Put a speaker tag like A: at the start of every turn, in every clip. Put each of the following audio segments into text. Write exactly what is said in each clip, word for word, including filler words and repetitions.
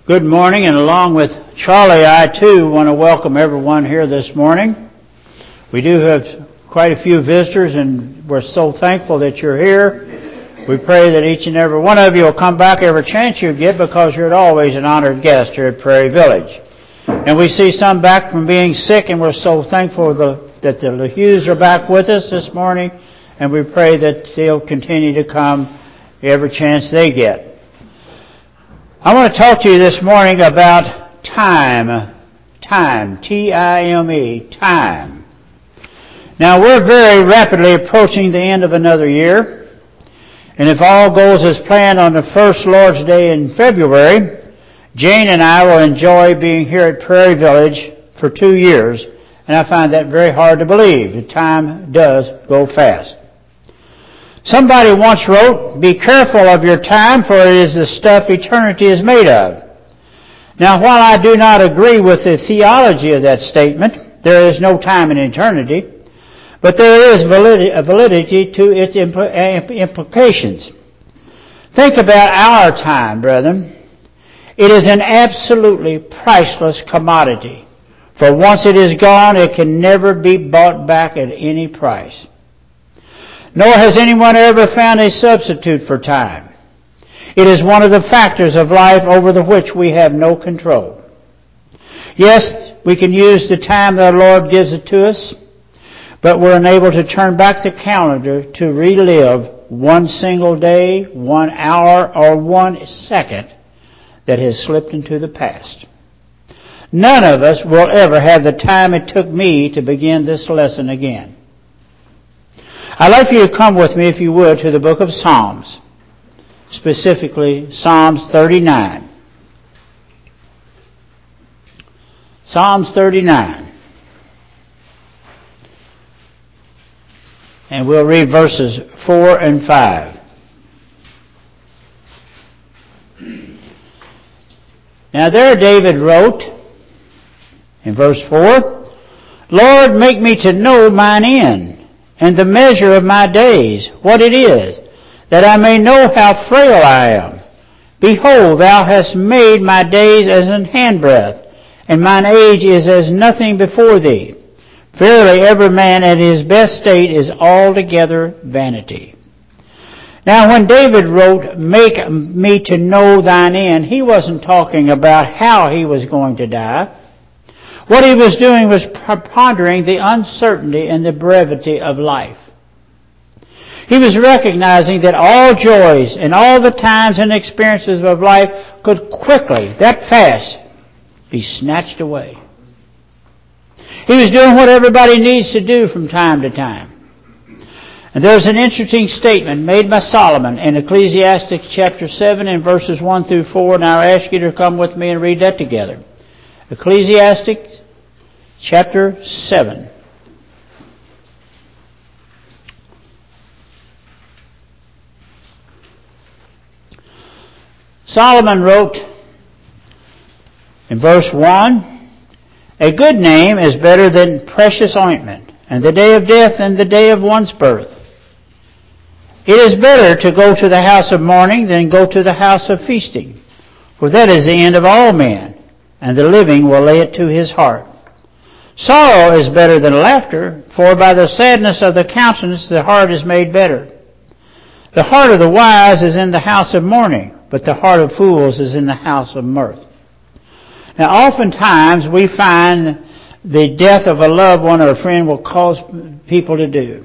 A: Good morning, and along with Charlie, I too want to welcome everyone here this morning. We do have quite a few visitors, and we're so thankful that you're here. We pray that each and every one of you will come back every chance you get, because you're always an honored guest here at Prairie Village. And we see some back from being sick, and we're so thankful the, that the LaHughes are back with us this morning, and we pray that they'll continue to come every chance they get. I want to talk to you this morning about time. Time. T I M E. Time. Now, we're very rapidly approaching the end of another year. And if all goes as planned on the first Lord's Day in February, Jane and I will enjoy being here at Prairie Village for two years. And I find that very hard to believe. The time does go fast. Somebody once wrote, "Be careful of your time, for it is the stuff eternity is made of." Now, while I do not agree with the theology of that statement, there is no time in eternity, but there is validity to its implications. Think about our time, brethren. It is an absolutely priceless commodity, for once it is gone, it can never be bought back at any price. Nor has anyone ever found a substitute for time. It is one of the factors of life over the which we have no control. Yes, we can use the time that the Lord gives it to us, but we're unable to turn back the calendar to relive one single day, one hour, or one second that has slipped into the past. None of us will ever have the time it took me to begin this lesson again. I'd like for you to come with me, if you would, to the book of Psalms, specifically Psalms thirty-nine. Psalms thirty-nine. And we'll read verses four and five. Now there David wrote, in verse four, "Lord, make me to know mine end, and the measure of my days, what it is, that I may know how frail I am. Behold, thou hast made my days as an handbreadth, and mine age is as nothing before thee. Verily, every man at his best state is altogether vanity." Now, when David wrote, "Make me to know thine end," he wasn't talking about how he was going to die. What he was doing was pondering the uncertainty and the brevity of life. He was recognizing that all joys and all the times and experiences of life could quickly, that fast, be snatched away. He was doing what everybody needs to do from time to time. And there's an interesting statement made by Solomon in Ecclesiastes chapter seven and verses one through four, and I'll ask you to come with me and read that together. Ecclesiastes chapter seven. Solomon wrote in verse one, "A good name is better than precious ointment, and the day of death than the day of one's birth. It is better to go to the house of mourning than go to the house of feasting, for that is the end of all men, and the living will lay it to his heart. Sorrow is better than laughter, for by the sadness of the countenance the heart is made better. The heart of the wise is in the house of mourning, but the heart of fools is in the house of mirth." Now, oftentimes we find the death of a loved one or a friend will cause people to do.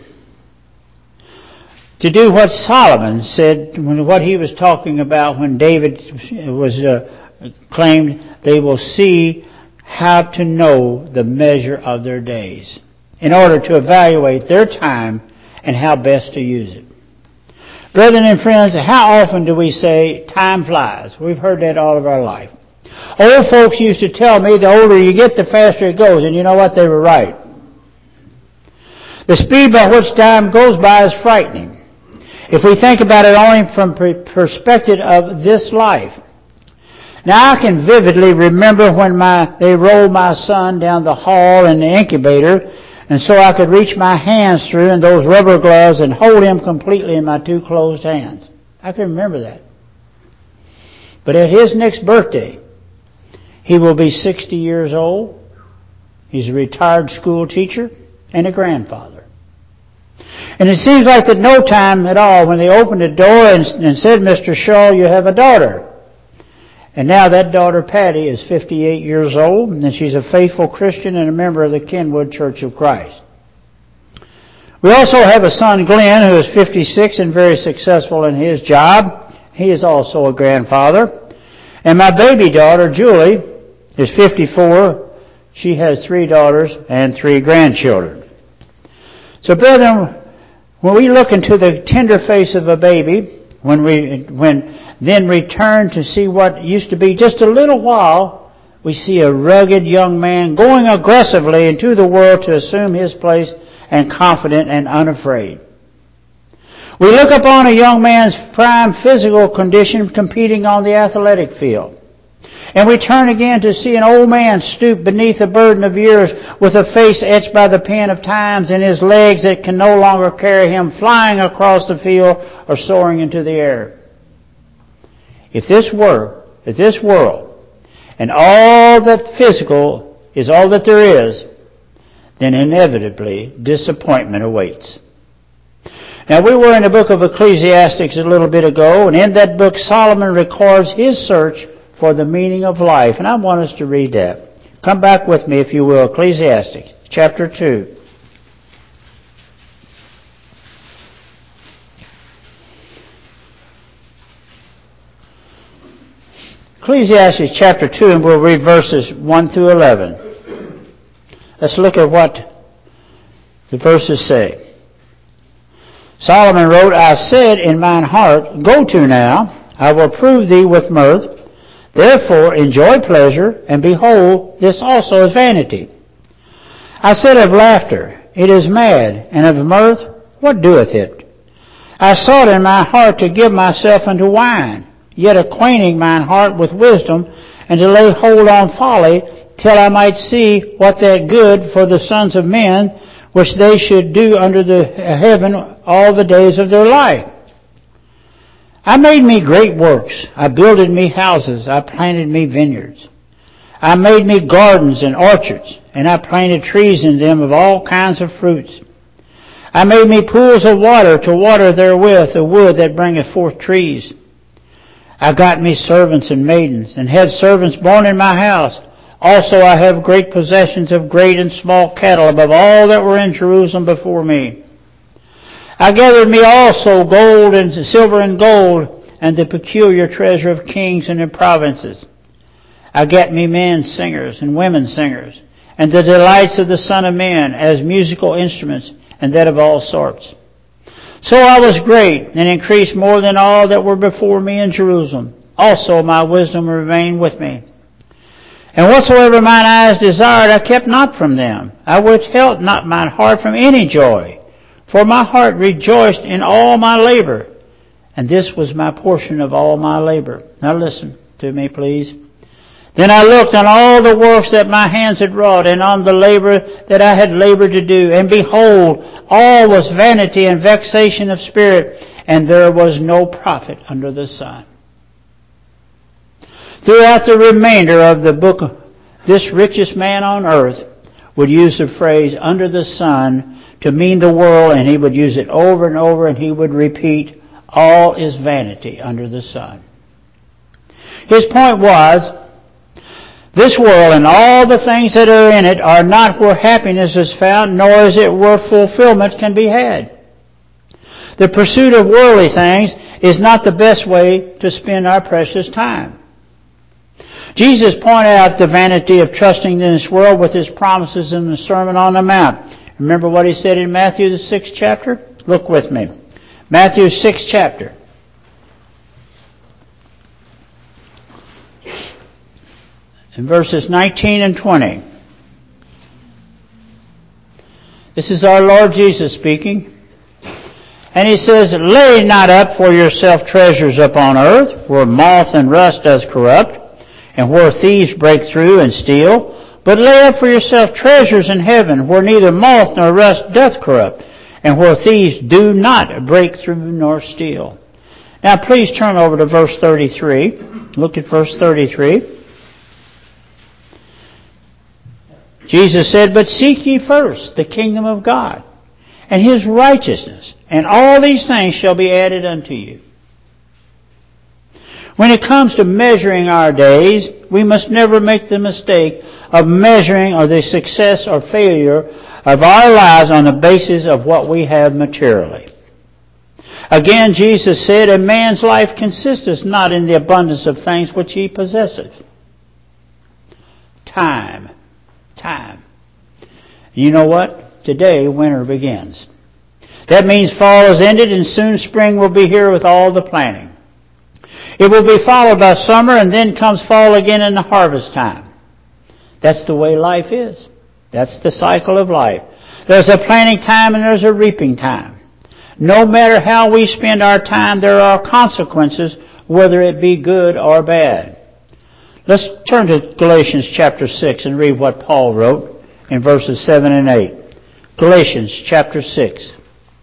A: To do what Solomon said, what he was talking about when David was uh, claimed, they will see how to know the measure of their days in order to evaluate their time and how best to use it. Brethren and friends, how often do we say, "Time flies"? We've heard that all of our life. Old folks used to tell me the older you get, the faster it goes, and you know what? They were right. The speed by which time goes by is frightening, if we think about it only from the perspective of this life. Now, I can vividly remember when my they rolled my son down the hall in the incubator, and so I could reach my hands through in those rubber gloves and hold him completely in my two closed hands. I can remember that. But at his next birthday, He will be sixty years old. He's a retired school teacher and a grandfather. And it seems like that no time at all when they opened the door and, and said, Mister Shaw, you have a daughter. And now that daughter, Patty, is fifty-eight years old, and she's a faithful Christian and a member of the Kenwood Church of Christ. We also have a son, Glenn, who is fifty-six and very successful in his job. He is also a grandfather. And my baby daughter, Julie, is fifty-four. She has three daughters and three grandchildren. So, brethren, when we look into the tender face of a baby, when we when then return to see what used to be just a little while, we see a rugged young man going aggressively into the world to assume his place and confident and unafraid. We look upon a young man's prime physical condition competing on the athletic field. And we turn again to see an old man stoop beneath a burden of years with a face etched by the pen of times and his legs that can no longer carry him flying across the field or soaring into the air. If this were, if this world and all that physical is all that there is, then inevitably disappointment awaits. Now, we were in the book of Ecclesiastes a little bit ago, and in that book Solomon records his search for the meaning of life. And I want us to read that. Come back with me, if you will, Ecclesiastes chapter two. Ecclesiastes chapter two, and we'll read verses one through eleven. Let's look at what the verses say. Solomon wrote, I said in mine heart, go to now, I will prove thee with mirth. Therefore enjoy pleasure, and behold, this also is vanity. I said of laughter, it is mad, and of mirth, what doeth it? I sought in my heart to give myself unto wine, yet acquainting mine heart with wisdom, and to lay hold on folly, till I might see what that good for the sons of men, which they should do under the heaven all the days of their life. I made me great works. I builded me houses. I planted me vineyards. I made me gardens and orchards, and I planted trees in them of all kinds of fruits. I made me pools of water to water therewith the wood that bringeth forth trees. I got me servants and maidens, and had servants born in my house. Also I have great possessions of great and small cattle above all that were in Jerusalem before me. I gathered me also gold and silver and gold, and the peculiar treasure of kings and of provinces. I got me men singers and women singers, and the delights of the Son of Man as musical instruments, and that of all sorts. So I was great, and increased more than all that were before me in Jerusalem. Also my wisdom remained with me. And whatsoever mine eyes desired, I kept not from them. I withheld not mine heart from any joy. For my heart rejoiced in all my labor, and this was my portion of all my labor. Now listen to me, please. Then I looked on all the works that my hands had wrought, and on the labor that I had labored to do. And behold, all was vanity and vexation of spirit, and there was no profit under the sun. Throughout the remainder of the book, this richest man on earth would use the phrase, under the sun, to mean the world, and he would use it over and over, and he would repeat, all is vanity under the sun. His point was, this world and all the things that are in it are not where happiness is found, nor is it where fulfillment can be had. The pursuit of worldly things is not the best way to spend our precious time. Jesus pointed out the vanity of trusting in this world with his promises in the Sermon on the Mount. Remember what he said in Matthew the sixth chapter? Look with me. Matthew sixth chapter. In verses nineteen and twenty. This is our Lord Jesus speaking. And he says, lay not up for yourself treasures upon earth, where moth and rust does corrupt, and where thieves break through and steal. But lay up for yourself treasures in heaven, where neither moth nor rust doth corrupt, and where thieves do not break through nor steal. Now please turn over to verse thirty-three. Look at verse thirty-three. Jesus said, "But seek ye first the kingdom of God and His righteousness, and all these things shall be added unto you." When it comes to measuring our days, we must never make the mistake of measuring or the success or failure of our lives on the basis of what we have materially. Again, Jesus said, "A man's life consisteth not in the abundance of things which he possesseth." Time. Time. You know what? Today, winter begins. That means fall is ended and soon spring will be here with all the planting. It will be followed by summer, and then comes fall again in the harvest time. That's the way life is. That's the cycle of life. There's a planting time and there's a reaping time. No matter how we spend our time, there are consequences, whether it be good or bad. Let's turn to Galatians chapter six and read what Paul wrote in verses seven and eight. Galatians chapter six.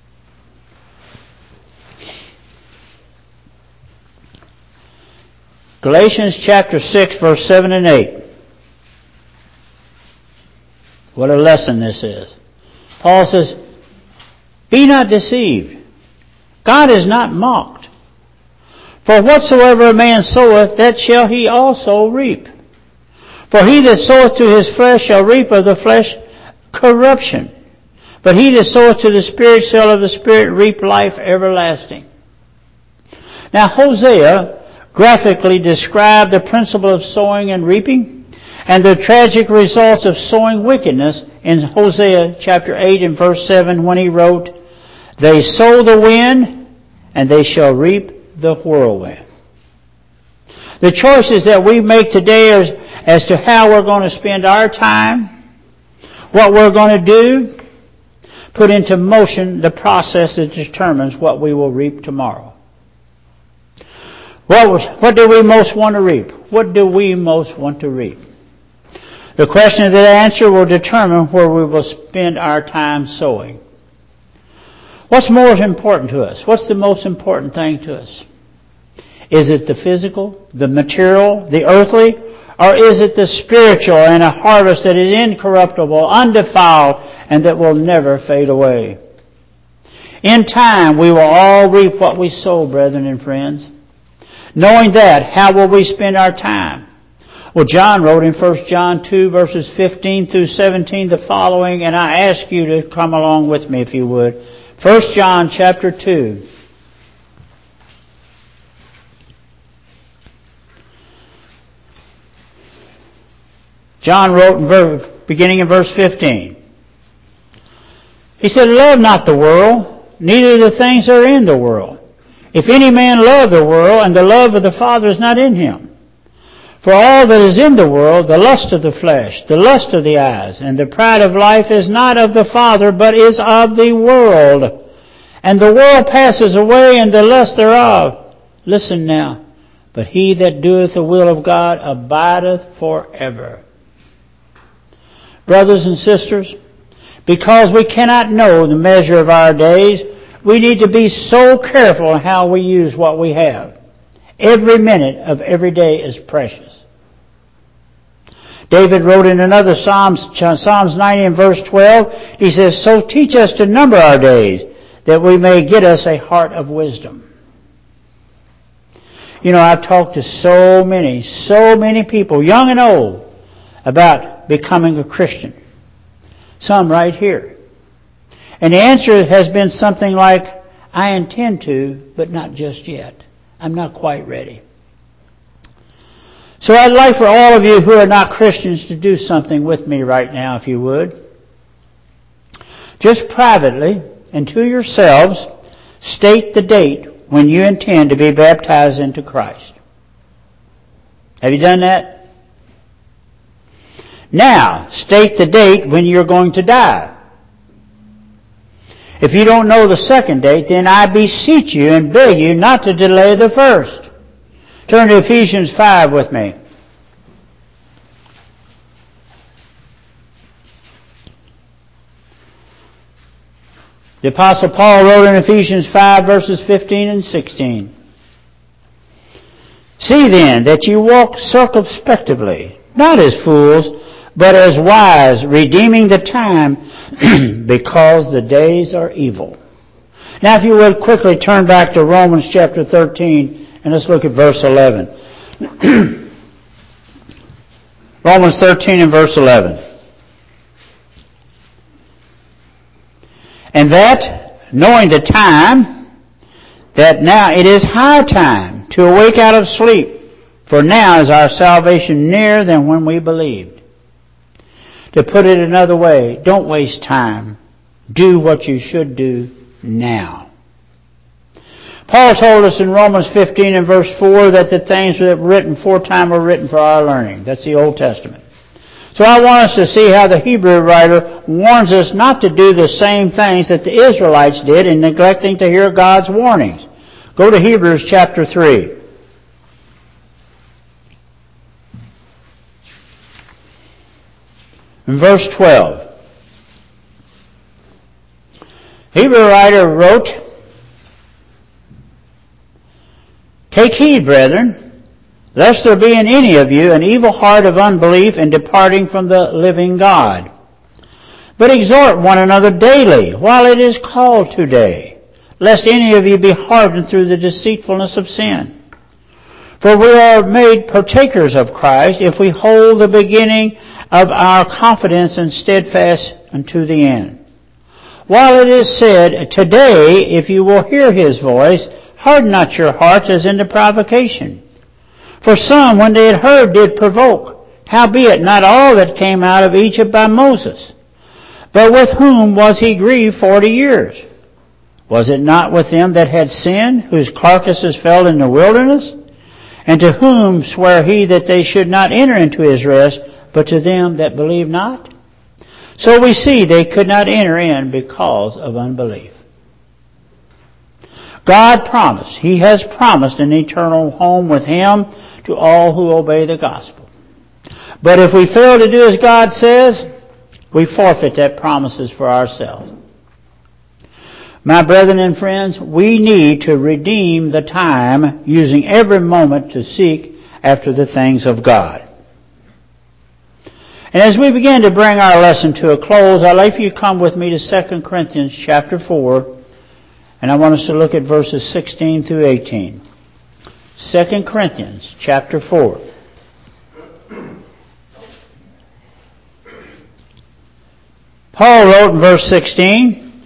A: Galatians chapter six, verse seven and eight. What a lesson this is. Paul says, "Be not deceived. God is not mocked. For whatsoever a man soweth, that shall he also reap. For he that soweth to his flesh shall reap of the flesh corruption. But he that soweth to the Spirit shall of the Spirit reap life everlasting." Now Hosea graphically described the principle of sowing and reaping and the tragic results of sowing wickedness in Hosea chapter eight and verse seven when he wrote, "They sow the wind and they shall reap the whirlwind." The choices that we make today are as to how we're going to spend our time, what we're going to do, put into motion the process that determines what we will reap tomorrow. What, what do we most want to reap? What do we most want to reap? The question of the answer will determine where we will spend our time sowing. What's more important to us? What's the most important thing to us? Is it the physical, the material, the earthly, or is it the spiritual and a harvest that is incorruptible, undefiled, and that will never fade away? In time, we will all reap what we sow, brethren and friends. Knowing that, how will we spend our time? Well, John wrote in First John two, verses fifteen through seventeen, the following, and I ask you to come along with me if you would. First John chapter two. John wrote in verse, beginning in verse fifteen. He said, "Love not the world, neither the things that are in the world. If any man love the world, and the love of the Father is not in him. For all that is in the world, the lust of the flesh, the lust of the eyes, and the pride of life is not of the Father, but is of the world. And the world passes away, and the lust thereof." Listen now. "But he that doeth the will of God abideth forever." Brothers and sisters, because we cannot know the measure of our days, we need to be so careful in how we use what we have. Every minute of every day is precious. David wrote in another Psalms, Psalms ninety and verse twelve, he says, "So teach us to number our days, that we may get us a heart of wisdom." You know, I've talked to so many, so many people, young and old, about becoming a Christian. Some right here. And the answer has been something like, "I intend to, but not just yet. I'm not quite ready." So I'd like for all of you who are not Christians to do something with me right now, if you would. Just privately and to yourselves, state the date when you intend to be baptized into Christ. Have you done that? Now, state the date when you're going to die. If you don't know the second date, then I beseech you and beg you not to delay the first. Turn to Ephesians five with me. The Apostle Paul wrote in Ephesians five, verses fifteen and sixteen. "See then that you walk circumspectly, not as fools, but as wise, redeeming the time because the days are evil. Now if you would quickly turn back to Romans chapter thirteen and let's look at verse eleven. Romans thirteen and verse eleven. And that, knowing the time, that now it is high time to awake out of sleep, for now is our salvation nearer than when we believed. To put it another way, don't waste time. Do what you should do now. Paul told us in Romans fifteen and verse four that the things that were written aforetime were written for our learning. That's the Old Testament. So I want us to see how the Hebrew writer warns us not to do the same things that the Israelites did in neglecting to hear God's warnings. Go to Hebrews chapter three. In verse twelve. Hebrew writer wrote, "Take heed, brethren, lest there be in any of you an evil heart of unbelief in departing from the living God. But exhort one another daily, while it is called today, lest any of you be hardened through the deceitfulness of sin. For we are made partakers of Christ if we hold the beginning of our confidence and steadfast unto the end. While it is said, today, if you will hear his voice, harden not your hearts as into provocation. For some, when they had heard, did provoke. Howbeit, not all that came out of Egypt by Moses. But with whom was he grieved forty years? Was it not with them that had sinned, whose carcasses fell in the wilderness? And to whom sware he that they should not enter into his rest, but to them that believe not? So we see they could not enter in because of unbelief." God promised, He has promised an eternal home with Him to all who obey the gospel. But if we fail to do as God says, we forfeit that promises for ourselves. My brethren and friends, we need to redeem the time using every moment to seek after the things of God. And as we begin to bring our lesson to a close, I'd like for you to come with me to Second Corinthians chapter four, and I want us to look at verses sixteen through eighteen. Second Corinthians chapter four. Paul wrote in verse sixteen,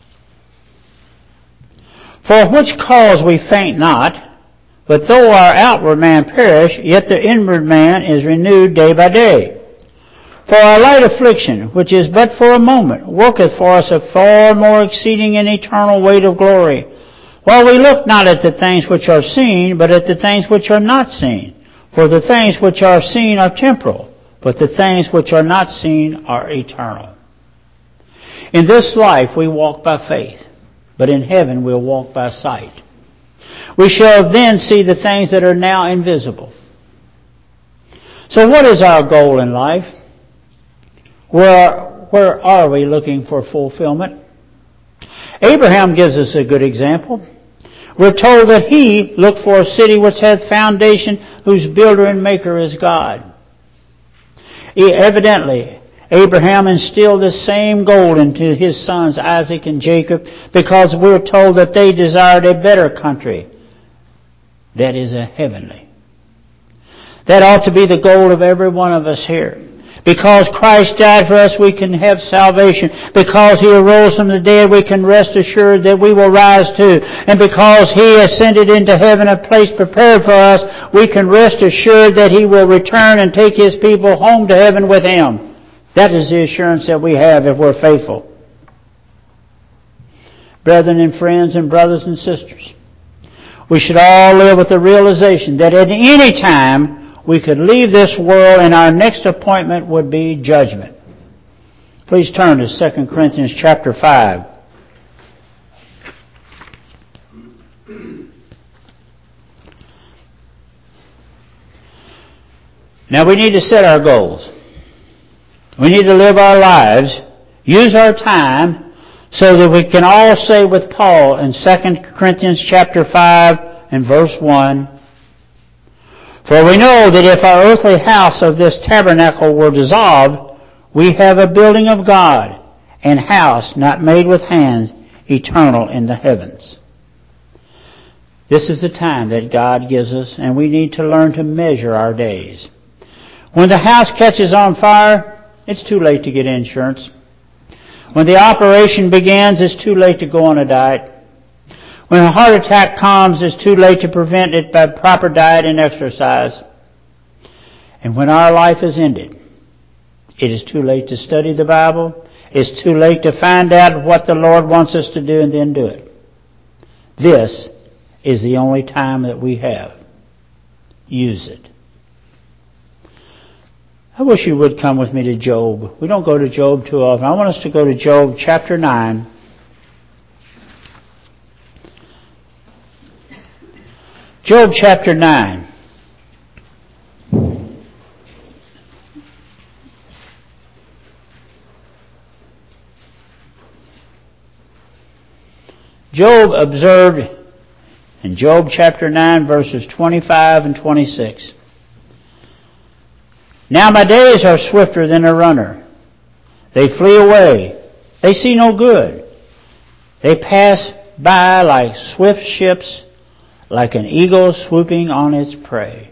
A: "For which cause we faint not, but though our outward man perish, yet the inward man is renewed day by day. For our light affliction, which is but for a moment, worketh for us a far more exceeding and eternal weight of glory, while we look not at the things which are seen, but at the things which are not seen. For the things which are seen are temporal, but the things which are not seen are eternal." In this life we walk by faith, but in heaven we'll walk by sight. We shall then see the things that are now invisible. So what is our goal in life? Where, where are we looking for fulfillment? Abraham gives us a good example. We're told that he looked for a city which hath foundation, whose builder and maker is God. He, evidently, Abraham instilled the same goal into his sons Isaac and Jacob, because we're told that they desired a better country, that is a heavenly. That ought to be the goal of every one of us here. Because Christ died for us, we can have salvation. Because He arose from the dead, we can rest assured that we will rise too. And because He ascended into heaven, a place prepared for us, we can rest assured that He will return and take His people home to heaven with Him. That is the assurance that we have if we're faithful. Brethren and friends and brothers and sisters, we should all live with the realization that at any time we could leave this world and our next appointment would be judgment. Please turn to Second Corinthians chapter five. Now we need to set our goals. We need to live our lives, use our time, so that we can all say with Paul in Second Corinthians chapter five and verse one, For we know that if our earthly house of this tabernacle were dissolved, we have a building of God, an house not made with hands, eternal in the heavens. This is the time that God gives us, and we need to learn to measure our days. When the house catches on fire, it's too late to get insurance. When the operation begins, it's too late to go on a diet. When a heart attack comes, it's too late to prevent it by proper diet and exercise. And when our life is ended, it is too late to study the Bible. It's too late to find out what the Lord wants us to do and then do it. This is the only time that we have. Use it. I wish you would come with me to Job. We don't go to Job too often. I want us to go to Job chapter nine. Job chapter nine. Job observed in Job chapter nine verses twenty-five and twenty-six. Now my days are swifter than a runner. They flee away. They see no good. They pass by like swift ships, like an eagle swooping on its prey.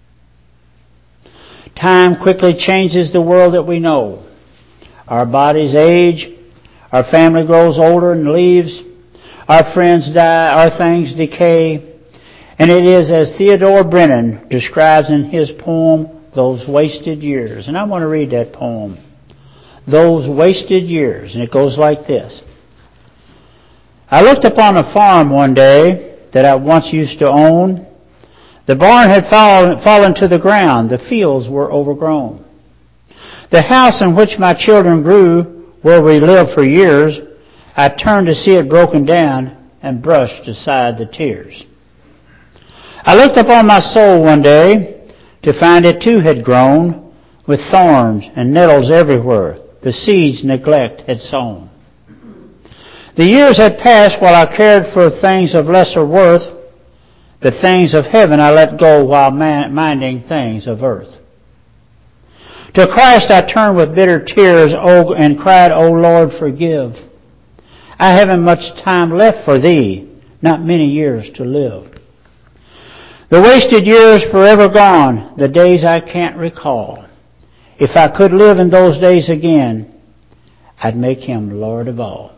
A: Time quickly changes the world that we know. Our bodies age. Our family grows older and leaves. Our friends die. Our things decay. And it is as Theodore Brennan describes in his poem, Those Wasted Years. And I want to read that poem. Those Wasted Years. And it goes like this. I looked upon a farm one day that I once used to own. The barn had fallen, fallen to the ground. The fields were overgrown. The house in which my children grew, where we lived for years, I turned to see it broken down and brushed aside the tears. I looked upon my soul one day to find it too had grown with thorns and nettles everywhere. The seeds neglect had sown. The years had passed while I cared for things of lesser worth. The things of heaven I let go while minding things of earth. To Christ I turned with bitter tears and cried, O Lord, forgive. I haven't much time left for Thee, not many years to live. The wasted years forever gone, the days I can't recall. If I could live in those days again, I'd make Him Lord of all.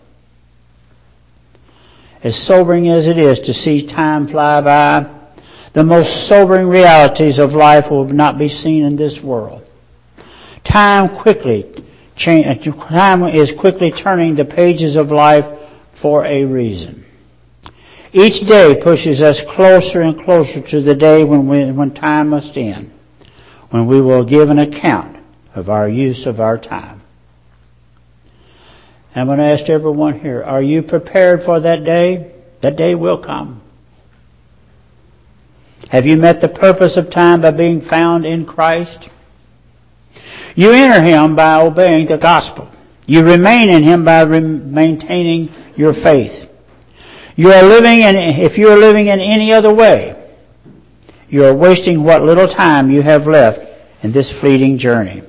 A: As sobering as it is to see time fly by, the most sobering realities of life will not be seen in this world. Time quickly, time is quickly turning the pages of life for a reason. Each day pushes us closer and closer to the day when we, when time must end, when we will give an account of our use of our time. I'm going to ask everyone here, are you prepared for that day? That day will come. Have you met the purpose of time by being found in Christ? You enter Him by obeying the gospel. You remain in Him by re- maintaining your faith. You are living in, if you are living in any other way, you are wasting what little time you have left in this fleeting journey.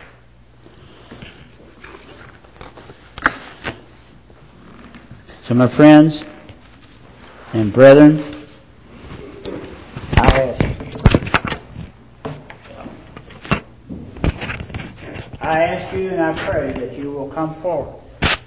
A: So my friends and brethren, I ask you, I ask you and I pray that you will come forward.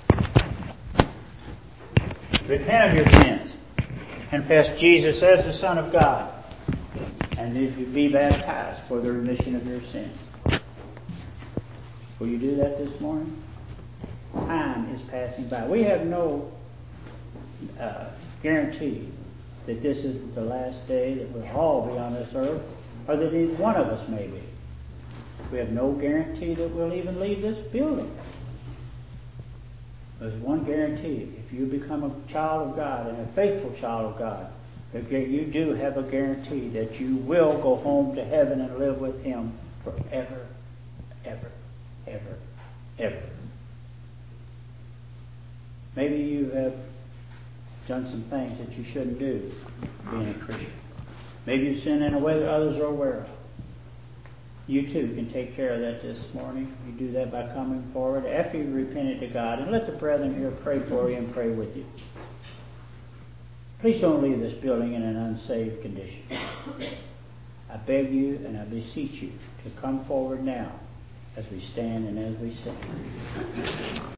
A: Repent of your sins. Confess Jesus as the Son of God. And if you be baptized for the remission of your sins. Will you do that this morning? Time is passing by. We have no uh, guarantee that this is the last day that we'll all be on this earth, or that either one of us may be. We have no guarantee that we'll even leave this building. There's one guarantee. If you become a child of God and a faithful child of God, that you do have a guarantee that you will go home to heaven and live with Him forever, ever, ever, ever. Maybe you have done some things that you shouldn't do being a Christian. Maybe you sin in a way that others are aware of. You too can take care of that this morning. You do that by coming forward after you've repented to God, and let the brethren here pray for you and pray with you. Please don't leave this building in an unsaved condition. I beg you and I beseech you to come forward now as we stand and as we sing.